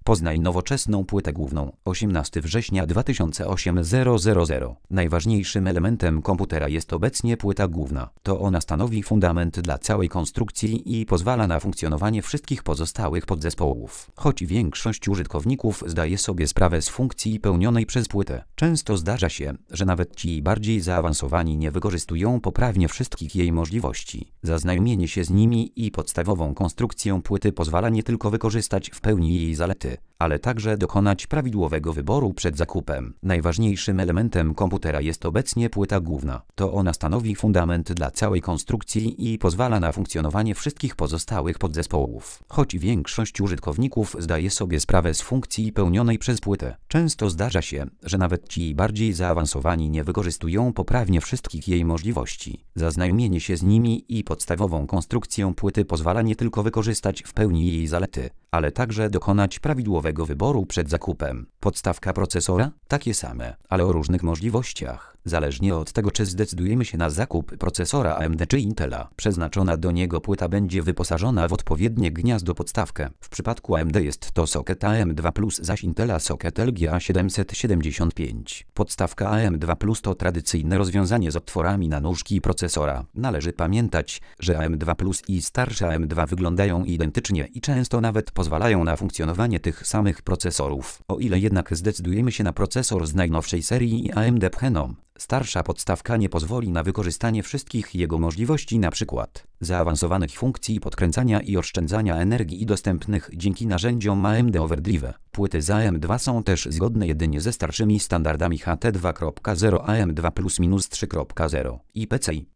Poznaj nowoczesną płytę główną. 18 września 2008 000. Najważniejszym elementem komputera jest obecnie płyta główna. To ona stanowi fundament dla całej konstrukcji i pozwala na funkcjonowanie wszystkich pozostałych podzespołów. Choć większość użytkowników zdaje sobie sprawę z funkcji pełnionej przez płytę, często zdarza się, że nawet ci bardziej zaawansowani nie wykorzystują poprawnie wszystkich jej możliwości. Zaznajomienie się z nimi i podstawową konstrukcją płyty pozwala nie tylko wykorzystać w pełni jej zalety, ale także dokonać prawidłowego wyboru przed zakupem. Najważniejszym elementem komputera jest obecnie płyta główna. To ona stanowi fundament dla całej konstrukcji i pozwala na funkcjonowanie wszystkich pozostałych podzespołów. Choć większość użytkowników zdaje sobie sprawę z funkcji pełnionej przez płytę, często zdarza się, że nawet ci bardziej zaawansowani nie wykorzystują poprawnie wszystkich jej możliwości. Zaznajomienie się z nimi i podstawową konstrukcją płyty pozwala nie tylko wykorzystać w pełni jej zalety, ale także dokonać prawidłowego wyboru przed zakupem. Podstawka procesora? Takie same, ale o różnych możliwościach. Zależnie od tego, czy zdecydujemy się na zakup procesora AMD czy Intela, przeznaczona do niego płyta będzie wyposażona w odpowiednie gniazdo podstawkę. W przypadku AMD jest to socket AM2+, zaś Intela socket LGA 775. Podstawka AM2+ to tradycyjne rozwiązanie z otworami na nóżki procesora. Należy pamiętać, że AM2+ i starsze AM2 wyglądają identycznie i często nawet pozwalają na funkcjonowanie tych samych procesorów. O ile jednak zdecydujemy się na procesor z najnowszej serii AMD Phenom, starsza podstawka nie pozwoli na wykorzystanie wszystkich jego możliwości, np. zaawansowanych funkcji podkręcania i oszczędzania energii dostępnych dzięki narzędziom AMD Overdrive. Płyty z AM2 są też zgodne jedynie ze starszymi standardami HT2.0 AM2+- 3.0 i PCIe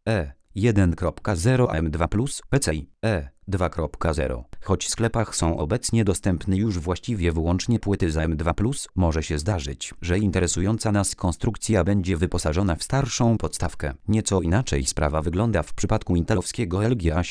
1.0 AM2+, PCIe 2.0. Choć w sklepach są obecnie dostępne już właściwie wyłącznie płyty z AM2+, może się zdarzyć, że interesująca nas konstrukcja będzie wyposażona w starszą podstawkę. Nieco inaczej sprawa wygląda w przypadku intelowskiego LGA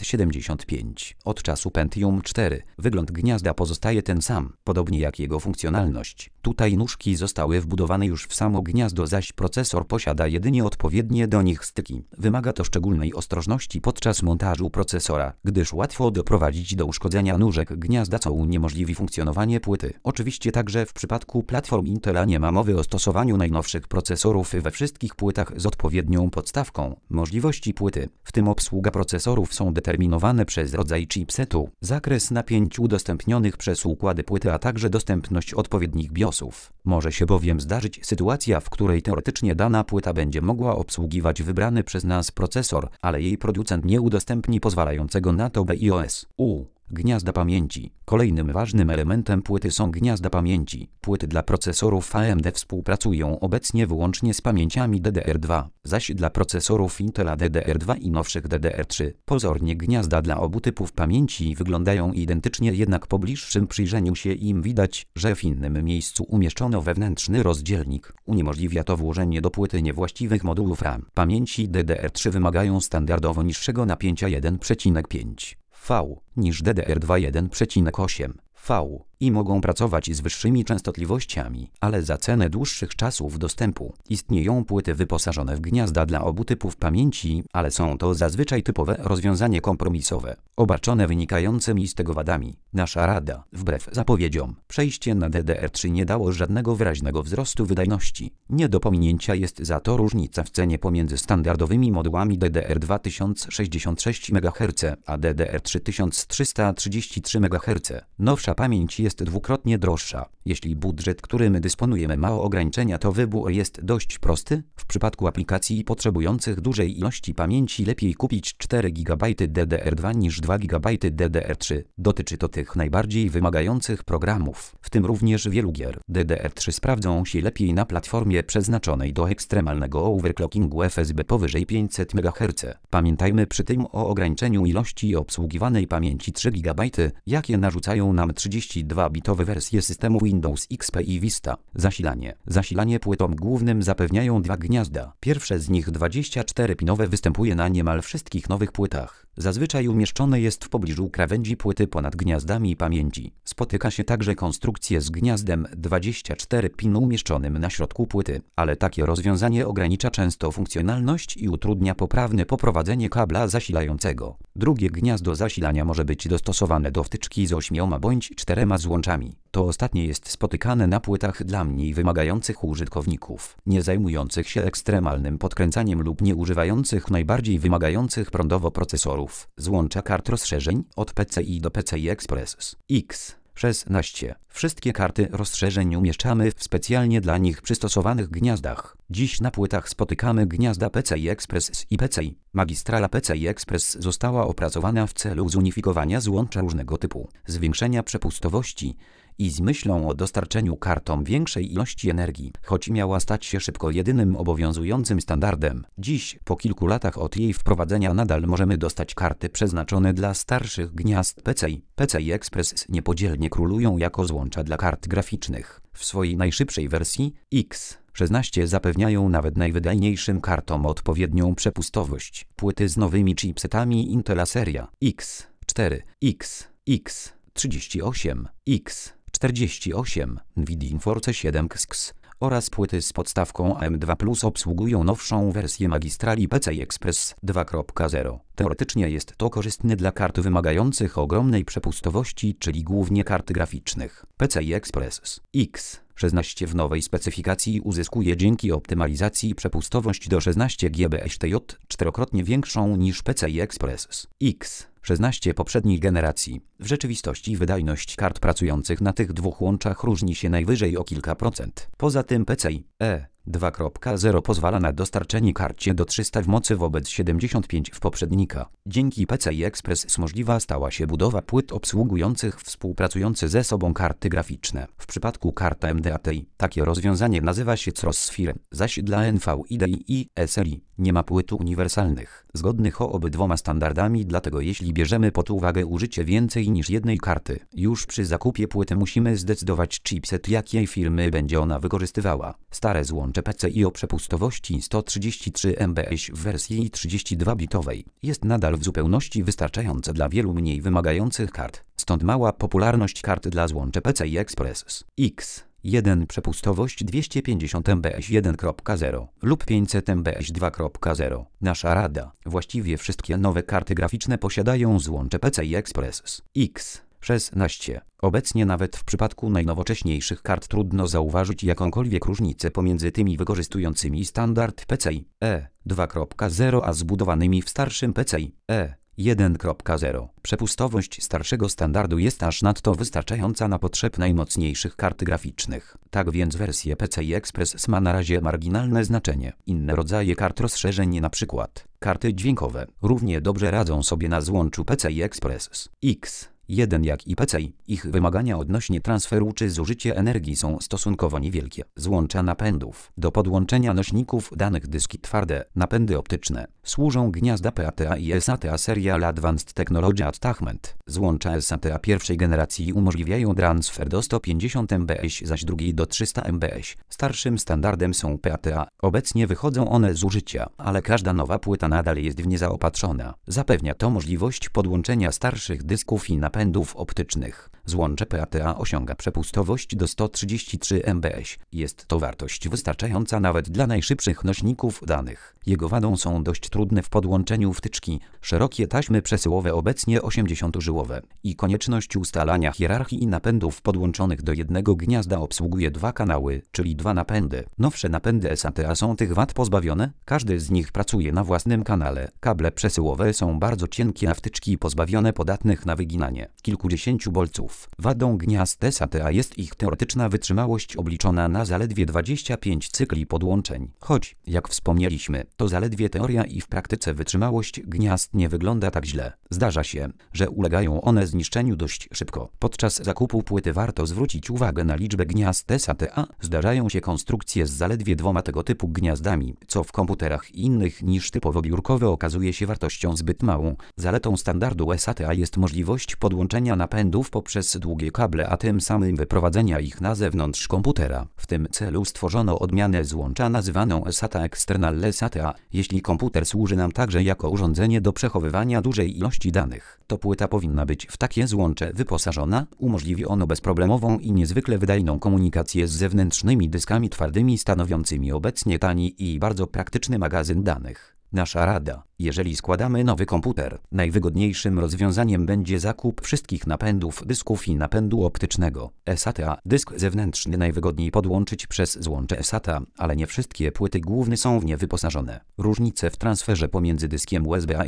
775. Od czasu Pentium 4 wygląd gniazda pozostaje ten sam, podobnie jak jego funkcjonalność. Tutaj nóżki zostały wbudowane już w samo gniazdo, zaś procesor posiada jedynie odpowiednie do nich styki. Wymaga to szczególnej ostrożności podczas montażu procesora, gdyż łatwo doprowadzić do uszkodzenia nóżek gniazda, co uniemożliwi funkcjonowanie płyty. Oczywiście także w przypadku platform Intela nie ma mowy o stosowaniu najnowszych procesorów we wszystkich płytach z odpowiednią podstawką. Możliwości płyty, w tym obsługa procesorów, są determinowane przez rodzaj chipsetu, zakres napięć udostępnionych przez układy płyty, a także dostępność odpowiednich BIOSów. Może się bowiem zdarzyć sytuacja, w której teoretycznie dana płyta będzie mogła obsługiwać wybrany przez nas procesor, ale jej producent nie udostępni pozwalającego na to BIOS. Gniazda pamięci. Kolejnym ważnym elementem płyty są gniazda pamięci. Płyty dla procesorów AMD współpracują obecnie wyłącznie z pamięciami DDR2, zaś dla procesorów Intela DDR2 i nowszych DDR3. Pozornie gniazda dla obu typów pamięci wyglądają identycznie, jednak po bliższym przyjrzeniu się im widać, że w innym miejscu umieszczono wewnętrzny rozdzielnik. Uniemożliwia to włożenie do płyty niewłaściwych modułów RAM. Pamięci DDR3 wymagają standardowo niższego napięcia 1,5 V niż DDR2 1,8 V i mogą pracować z wyższymi częstotliwościami, ale za cenę dłuższych czasów dostępu. Istnieją płyty wyposażone w gniazda dla obu typów pamięci, ale są to zazwyczaj typowe rozwiązanie kompromisowe, obarczone wynikającymi z tego wadami. Nasza rada, wbrew zapowiedziom, przejście na DDR3 nie dało żadnego wyraźnego wzrostu wydajności. Nie do pominięcia jest za to różnica w cenie pomiędzy standardowymi modułami DDR2 1066 MHz a DDR3 1333 MHz. Nowsza pamięć jest dwukrotnie droższa. Jeśli budżet, którym dysponujemy, ma ograniczenia, to wybór jest dość prosty. W przypadku aplikacji potrzebujących dużej ilości pamięci lepiej kupić 4 GB DDR2 niż 2 GB DDR3. Dotyczy to tych najbardziej wymagających programów, w tym również wielu gier. DDR3 sprawdzą się lepiej na platformie przeznaczonej do ekstremalnego overclockingu FSB powyżej 500 MHz. Pamiętajmy przy tym o ograniczeniu ilości obsługiwanej pamięci 3 GB, jakie narzucają nam 32-bitowe wersje systemu Windows XP i Vista. Zasilanie. Zasilanie płytom głównym zapewniają dwa gniazda. Pierwsze z nich 24-pinowe występuje na niemal wszystkich nowych płytach. Zazwyczaj umieszczone jest w pobliżu krawędzi płyty ponad gniazdami pamięci. Spotyka się także konstrukcję z gniazdem 24-pin umieszczonym na środku płyty, ale takie rozwiązanie ogranicza często funkcjonalność i utrudnia poprawne poprowadzenie kabla zasilającego. Drugie gniazdo zasilania może być dostosowane do wtyczki z 8 bądź 4 złączami. To ostatnie jest spotykane na płytach dla mniej wymagających użytkowników, nie zajmujących się ekstremalnym podkręcaniem lub nie używających najbardziej wymagających prądowo procesorów. Złącza kart rozszerzeń od PCI do PCI Express X16. Wszystkie karty rozszerzeń umieszczamy w specjalnie dla nich przystosowanych gniazdach. Dziś na płytach spotykamy gniazda PCI Express i PCI. Magistrala PCI Express została opracowana w celu zunifikowania złącza różnego typu, zwiększenia przepustowości i z myślą o dostarczeniu kartom większej ilości energii, choć miała stać się szybko jedynym obowiązującym standardem. Dziś, po kilku latach od jej wprowadzenia, nadal możemy dostać karty przeznaczone dla starszych gniazd PCI. PCI Express niepodzielnie królują jako złącza dla kart graficznych. W swojej najszybszej wersji X16 zapewniają nawet najwydajniejszym kartom odpowiednią przepustowość. Płyty z nowymi chipsetami Intela seria X4, X38, X48, Nvidia Force 7 XX oraz płyty z podstawką AM2 Plus obsługują nowszą wersję magistrali PCI Express 2.0. Teoretycznie jest to korzystne dla kart wymagających ogromnej przepustowości, czyli głównie kart graficznych. PCI Express X16 w nowej specyfikacji uzyskuje dzięki optymalizacji przepustowość do 16 GbHTJ, czterokrotnie większą niż PCI Express X16 poprzedniej generacji. W rzeczywistości wydajność kart pracujących na tych dwóch łączach różni się najwyżej o kilka procent. Poza tym PCI 2.0 pozwala na dostarczenie karcie do 300 w mocy wobec 75 w poprzednika. Dzięki PCI Express możliwa stała się budowa płyt obsługujących współpracujące ze sobą karty graficzne. W przypadku kart AMD ATI takie rozwiązanie nazywa się Crossfire, zaś dla NVIDIA i SLI nie ma płyt uniwersalnych, zgodnych obydwoma standardami, dlatego jeśli bierzemy pod uwagę użycie więcej niż jednej karty, już przy zakupie płyty musimy zdecydować chipset, jakiej firmy będzie ona wykorzystywała. Stare złącze PCI o przepustowości 133 MBS w wersji 32-bitowej jest nadal w zupełności wystarczające dla wielu mniej wymagających kart, stąd mała popularność kart dla złącze PCI Express X1 przepustowość 250 MBS 1.0 lub 500 MBS 2.0. Nasza rada: właściwie wszystkie nowe karty graficzne posiadają złącze PCI Express X16. Obecnie nawet w przypadku najnowocześniejszych kart trudno zauważyć jakąkolwiek różnicę pomiędzy tymi wykorzystującymi standard PCI 2.0 a zbudowanymi w starszym PCI 1.0. Przepustowość starszego standardu jest aż nadto wystarczająca na potrzeb najmocniejszych kart graficznych. Tak więc wersja PCI Express ma na razie marginalne znaczenie. Inne rodzaje kart rozszerzeń, np. karty dźwiękowe, równie dobrze radzą sobie na złączu PCI Express X1 jak i PCI. Ich wymagania odnośnie transferu czy zużycia energii są stosunkowo niewielkie. Złącza napędów. Do podłączenia nośników danych dyski twarde, napędy optyczne, służą gniazda PATA i SATA Serial Advanced Technology Attachment. Złącza SATA pierwszej generacji umożliwiają transfer do 150 MBS, zaś drugiej do 300 MBS. Starszym standardem są PATA. Obecnie wychodzą one z użycia, ale każda nowa płyta nadal jest w nie zaopatrzona. Zapewnia to możliwość podłączenia starszych dysków i napędów optycznych. Złącze PATA osiąga przepustowość do 133 MBS. Jest to wartość wystarczająca nawet dla najszybszych nośników danych. Jego wadą są dość trudne w podłączeniu wtyczki, szerokie taśmy przesyłowe, obecnie 80-żyłowe, i konieczność ustalania hierarchii napędów podłączonych do jednego gniazda. Obsługuje dwa kanały, czyli dwa napędy. Nowsze napędy SATA są tych wad pozbawione, każdy z nich pracuje na własnym kanale. Kable przesyłowe są bardzo cienkie, a wtyczki pozbawione podatnych na wyginanie kilkudziesięciu bolców. Wadą gniazd SATA jest ich teoretyczna wytrzymałość obliczona na zaledwie 25 cykli podłączeń. Choć, jak wspomnieliśmy, to zaledwie teoria i w praktyce wytrzymałość gniazd nie wygląda tak źle. Zdarza się, że ulegają one zniszczeniu dość szybko. Podczas zakupu płyty warto zwrócić uwagę na liczbę gniazd SATA. Zdarzają się konstrukcje z zaledwie dwoma tego typu gniazdami, co w komputerach innych niż typowo biurkowe okazuje się wartością zbyt małą. Zaletą standardu SATA jest możliwość podłączenia napędów poprzez długie kable, a tym samym wyprowadzenia ich na zewnątrz komputera. W tym celu stworzono odmianę złącza nazywaną SATA External SATA. Jeśli komputer służy nam także jako urządzenie do przechowywania dużej ilości danych, to płyta powinna być w takie złącze wyposażona. Umożliwi ono bezproblemową i niezwykle wydajną komunikację z zewnętrznymi dyskami twardymi stanowiącymi obecnie tani i bardzo praktyczny magazyn danych. Nasza rada: Jeżeli składamy nowy komputer, najwygodniejszym rozwiązaniem będzie zakup wszystkich napędów dysków i napędu optycznego. SATA. Dysk zewnętrzny najwygodniej podłączyć przez złącze SATA, ale nie wszystkie płyty główne są w nie wyposażone. Różnice w transferze pomiędzy dyskiem USB a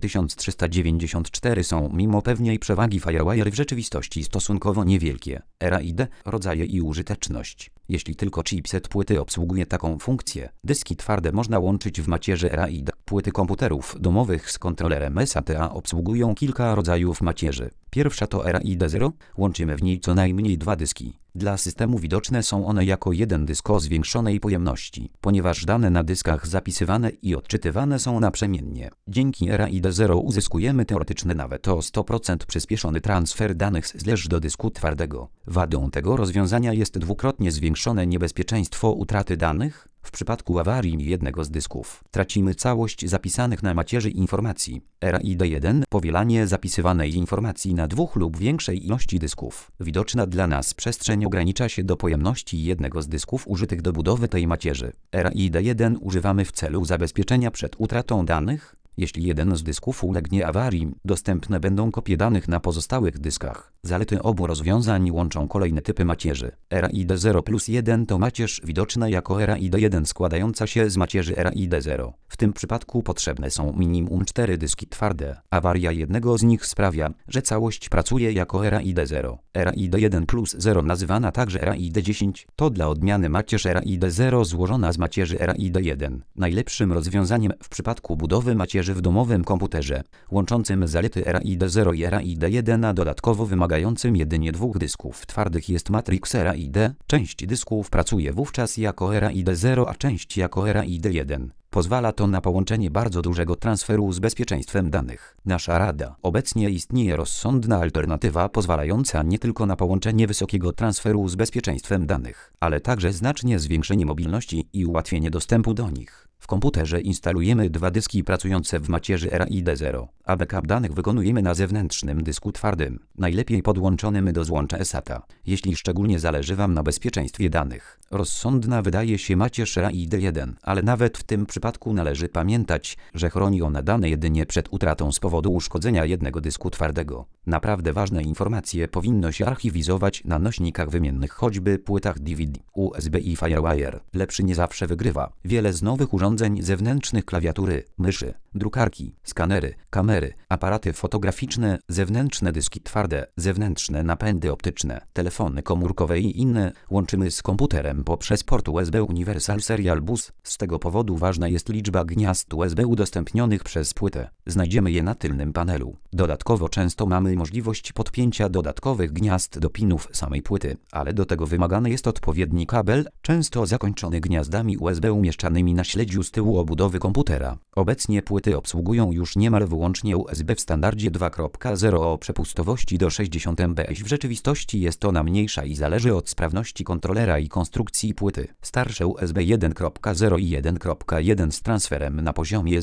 IEEE1394 są mimo pewnej przewagi FireWire w rzeczywistości stosunkowo niewielkie. RAID, rodzaje i użyteczność. Jeśli tylko chipset płyty obsługuje taką funkcję, dyski twarde można łączyć w macierzy RAID. Płyty komputerów domowych z kontrolerem SATA obsługują kilka rodzajów macierzy. Pierwsza to RAID 0, łączymy w niej co najmniej 2 dyski. Dla systemu widoczne są one jako jeden dysk o zwiększonej pojemności, ponieważ dane na dyskach zapisywane i odczytywane są naprzemiennie. Dzięki RAID 0 uzyskujemy teoretyczny nawet o 100% przyspieszony transfer danych z flash do dysku twardego. Wadą tego rozwiązania jest dwukrotnie zwiększone niebezpieczeństwo utraty danych. W przypadku awarii jednego z dysków tracimy całość zapisanych na macierzy informacji. RAID 1 powielanie zapisywanej informacji na 2 lub większej ilości dysków. Widoczna dla nas przestrzeń ogranicza się do pojemności jednego z dysków użytych do budowy tej macierzy. RAID 1 używamy w celu zabezpieczenia przed utratą danych. Jeśli jeden z dysków ulegnie awarii, dostępne będą kopie danych na pozostałych dyskach. Zalety obu rozwiązań łączą kolejne typy macierzy. RAID 0 plus 1 to macierz widoczna jako RAID 1 składająca się z macierzy RAID 0. W tym przypadku potrzebne są minimum 4 dyski twarde. Awaria jednego z nich sprawia, że całość pracuje jako RAID 0. RAID 1 plus 0 nazywana także RAID 10 to dla odmiany macierz RAID 0 złożona z macierzy RAID 1. Najlepszym rozwiązaniem w przypadku budowy macierzy w domowym komputerze, łączącym zalety RAID 0 i RAID 1, a dodatkowo wymagającym jedynie 2 dysków twardych jest Matrix RAID. Część dysków pracuje wówczas jako RAID 0, a część jako RAID 1. Pozwala to na połączenie bardzo dużego transferu z bezpieczeństwem danych. Nasza rada. Obecnie istnieje rozsądna alternatywa pozwalająca nie tylko na połączenie wysokiego transferu z bezpieczeństwem danych, ale także znacznie zwiększenie mobilności i ułatwienie dostępu do nich. W komputerze instalujemy 2 dyski pracujące w macierzy RAID 0, a backup danych wykonujemy na zewnętrznym dysku twardym, najlepiej podłączonym do złącza SATA, jeśli szczególnie zależy Wam na bezpieczeństwie danych. Rozsądna wydaje się macierz RAID 1, ale nawet w tym przypadku należy pamiętać, że chroni ona dane jedynie przed utratą z powodu uszkodzenia jednego dysku twardego. Naprawdę ważne informacje powinno się archiwizować na nośnikach wymiennych, choćby płytach DVD, USB i FireWire. Lepszy nie zawsze wygrywa. Wiele z nowych urządzeń zewnętrznych, klawiatury, myszy, drukarki, skanery, kamery, aparaty fotograficzne, zewnętrzne dyski twarde, zewnętrzne napędy optyczne, telefony komórkowe i inne łączymy z komputerem poprzez port USB Universal Serial Bus. Z tego powodu ważna jest liczba gniazd USB udostępnionych przez płytę. Znajdziemy je na tylnym panelu. Dodatkowo często mamy możliwość podpięcia dodatkowych gniazd do pinów samej płyty, ale do tego wymagany jest odpowiedni kabel, często zakończony gniazdami USB umieszczanymi na śledziu z tyłu obudowy komputera. Obecnie płyty obsługują już niemal wyłącznie USB w standardzie 2.0 o przepustowości do 60 MB. W rzeczywistości jest ona mniejsza i zależy od sprawności kontrolera i konstrukcji płyty. Starsze USB 1.0 i 1.1 z transferem na poziomie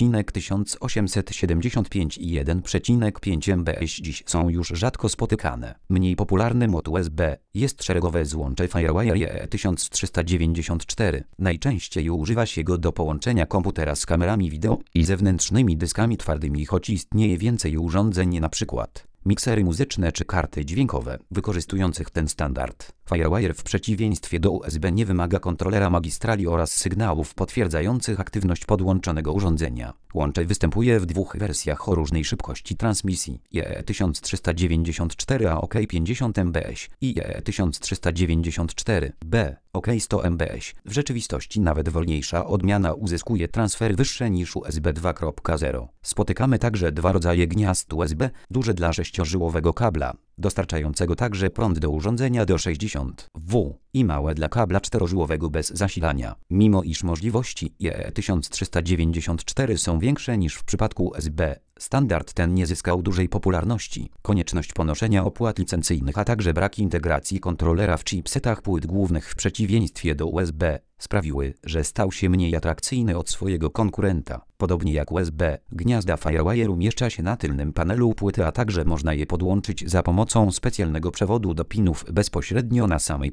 0,1875 i 1,5 MB dziś są już rzadko spotykane. Mniej popularny mod USB jest szeregowe złącze FireWire IE1394. Najczęściej używa się go do połączenia komputera z kamerami wideo i zewnętrznymi dyskami twardymi, choć istnieje więcej urządzeń, np. miksery muzyczne czy karty dźwiękowe, wykorzystujących ten standard. FireWire w przeciwieństwie do USB nie wymaga kontrolera magistrali oraz sygnałów potwierdzających aktywność podłączonego urządzenia. Łącze występuje w 2 wersjach o różnej szybkości transmisji: IE1394A OK 50 MBS i IE1394B OK 100 MBS. W rzeczywistości nawet wolniejsza odmiana uzyskuje transfery wyższe niż USB 2.0. Spotykamy także 2 rodzaje gniazd USB, duże dla 6-żyłowego kabla, dostarczającego także prąd do urządzenia do 60 W i małe dla kabla 4-żyłowego bez zasilania. Mimo iż możliwości IE1394 są większe niż w przypadku USB, standard ten nie zyskał dużej popularności. Konieczność ponoszenia opłat licencyjnych, a także brak integracji kontrolera w chipsetach płyt głównych w przeciwieństwie do USB sprawiły, że stał się mniej atrakcyjny od swojego konkurenta. Podobnie jak USB, gniazda FireWire umieszcza się na tylnym panelu płyty, a także można je podłączyć za pomocą specjalnego przewodu do pinów bezpośrednio na samej płycie.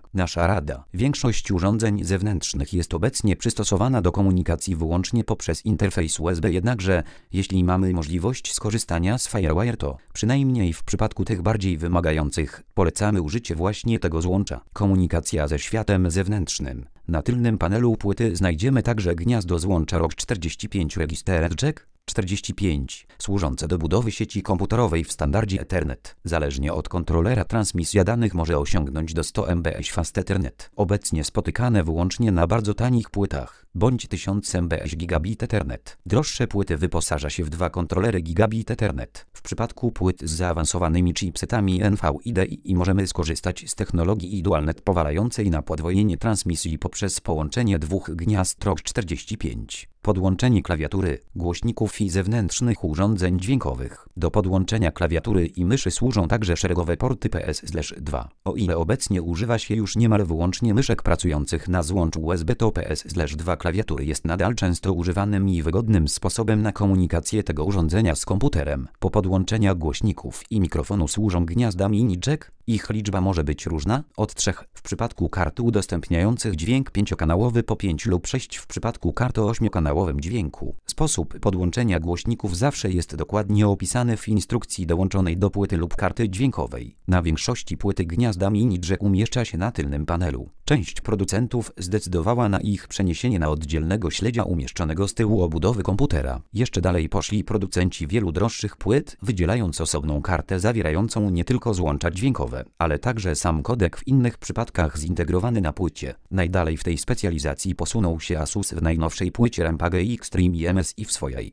Nasza rada. Większość urządzeń zewnętrznych jest obecnie przystosowana do komunikacji wyłącznie poprzez interfejs USB, jednakże jeśli mamy możliwość skorzystania z FireWire, to przynajmniej w przypadku tych bardziej wymagających polecamy użycie właśnie tego złącza. Komunikacja ze światem zewnętrznym. Na tylnym panelu płyty znajdziemy także gniazdo złącza ROG45 Registered Jack 45, służące do budowy sieci komputerowej w standardzie Ethernet. Zależnie od kontrolera transmisja danych może osiągnąć do 100 mbps Fast Ethernet, obecnie spotykane wyłącznie na bardzo tanich płytach, bądź 1000 mbps Gigabit Ethernet. Droższe płyty wyposaża się w 2 kontrolery Gigabit Ethernet. W przypadku płyt z zaawansowanymi chipsetami NVIDI możemy skorzystać z technologii IDUALNET pozwalającej na podwojenie transmisji poprzez połączenie 2 gniazd ROG45. Podłączenie klawiatury, głośników i zewnętrznych urządzeń dźwiękowych. Do podłączenia klawiatury i myszy służą także szeregowe porty PS/2. O ile obecnie używa się już niemal wyłącznie myszek pracujących na złączu USB, to PS/2 klawiatury jest nadal często używanym i wygodnym sposobem na komunikację tego urządzenia z komputerem. Po podłączenia głośników i mikrofonu służą gniazda mini jack. Ich liczba może być różna, od 3 w przypadku kart udostępniających dźwięk 5-kanałowy po 5 lub 6 w przypadku kart o 8-kanałowym dźwięku. Sposób podłączenia głośników zawsze jest dokładnie opisany w instrukcji dołączonej do płyty lub karty dźwiękowej. Na większości płyty gniazda mini jack umieszcza się na tylnym panelu. Część producentów zdecydowała na ich przeniesienie na oddzielnego śledzia umieszczonego z tyłu obudowy komputera. Jeszcze dalej poszli producenci wielu droższych płyt, wydzielając osobną kartę zawierającą nie tylko złącza dźwiękowe, ale także sam kodek w innych przypadkach zintegrowany na płycie. Najdalej w tej specjalizacji posunął się Asus w najnowszej płycie Rampage Extreme MSI w swojej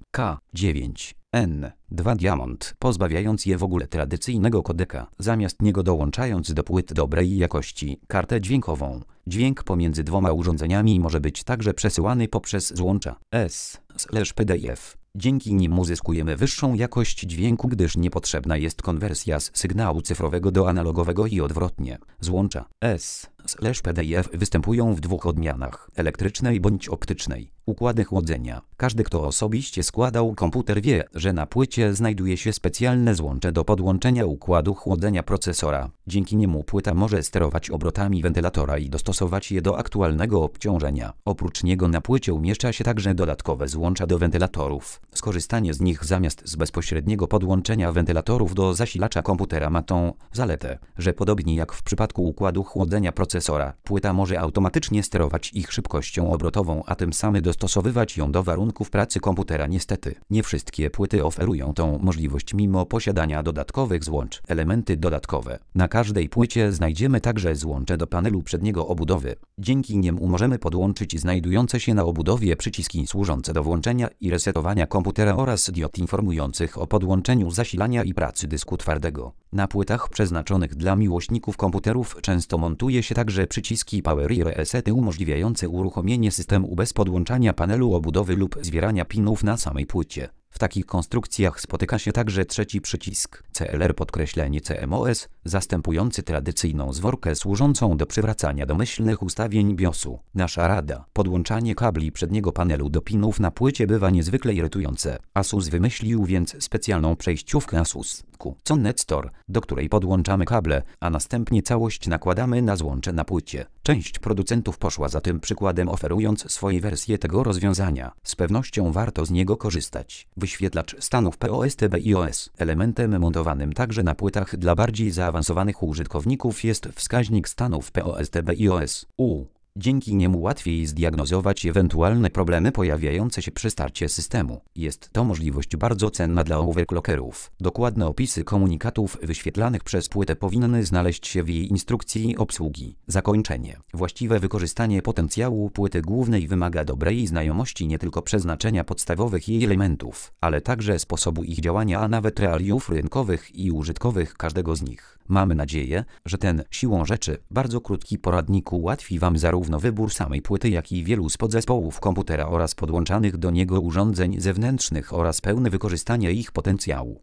K9N2 Diamond, pozbawiając je w ogóle tradycyjnego kodeka, zamiast niego dołączając do płyt dobrej jakości kartę dźwiękową. Dźwięk pomiędzy dwoma urządzeniami może być także przesyłany poprzez złącza S/PDF. Dzięki nim uzyskujemy wyższą jakość dźwięku, gdyż niepotrzebna jest konwersja z sygnału cyfrowego do analogowego i odwrotnie. Złącza S/PDF występują w 2 odmianach: elektrycznej bądź optycznej. Układy chłodzenia. Każdy, kto osobiście składał komputer, wie, że na płycie znajduje się specjalne złącze do podłączenia układu chłodzenia procesora. Dzięki niemu płyta może sterować obrotami wentylatora i dostosować je do aktualnego obciążenia. Oprócz niego na płycie umieszcza się także dodatkowe złącza do wentylatorów. Skorzystanie z nich zamiast z bezpośredniego podłączenia wentylatorów do zasilacza komputera ma tą zaletę, że podobnie jak w przypadku układu chłodzenia procesora, płyta może automatycznie sterować ich szybkością obrotową, a tym samym dostosowywać ją do warunków pracy komputera. Niestety, nie wszystkie płyty oferują tą możliwość mimo posiadania dodatkowych złącz. Elementy dodatkowe. Na każdej płycie znajdziemy także złącze do panelu przedniego obudowy. Dzięki niemu możemy podłączyć znajdujące się na obudowie przyciski służące do włączenia i resetowania komputera oraz diod informujących o podłączeniu zasilania i pracy dysku twardego. Na płytach przeznaczonych dla miłośników komputerów często montuje się także przyciski Power i Resety umożliwiające uruchomienie systemu bez podłączania panelu obudowy lub zwierania pinów na samej płycie. W takich konstrukcjach spotyka się także trzeci przycisk CLR_CMOS, zastępujący tradycyjną zworkę służącą do przywracania domyślnych ustawień BIOSu. Nasza rada. Podłączanie kabli przedniego panelu do pinów na płycie bywa niezwykle irytujące. Asus wymyślił więc specjalną przejściówkę Asus Connect Store, do której podłączamy kable, a następnie całość nakładamy na złącze na płycie. Część producentów poszła za tym przykładem, oferując swoje wersje tego rozwiązania. Z pewnością warto z niego korzystać. Wyświetlacz stanów POSTBIOS. Elementem montowanym także na płytach dla bardziej zaawansowanych użytkowników jest wskaźnik stanów POSTBIOS. Dzięki niemu łatwiej zdiagnozować ewentualne problemy pojawiające się przy starcie systemu. Jest to możliwość bardzo cenna dla overclockerów. Dokładne opisy komunikatów wyświetlanych przez płytę powinny znaleźć się w jej instrukcji obsługi. Zakończenie. Właściwe wykorzystanie potencjału płyty głównej wymaga dobrej znajomości nie tylko przeznaczenia podstawowych jej elementów, ale także sposobu ich działania, a nawet realiów rynkowych i użytkowych każdego z nich. Mamy nadzieję, że ten, siłą rzeczy, bardzo krótki poradnik ułatwi Wam zarówno wybór samej płyty, jak i wielu z podzespołów komputera oraz podłączanych do niego urządzeń zewnętrznych oraz pełne wykorzystanie ich potencjału.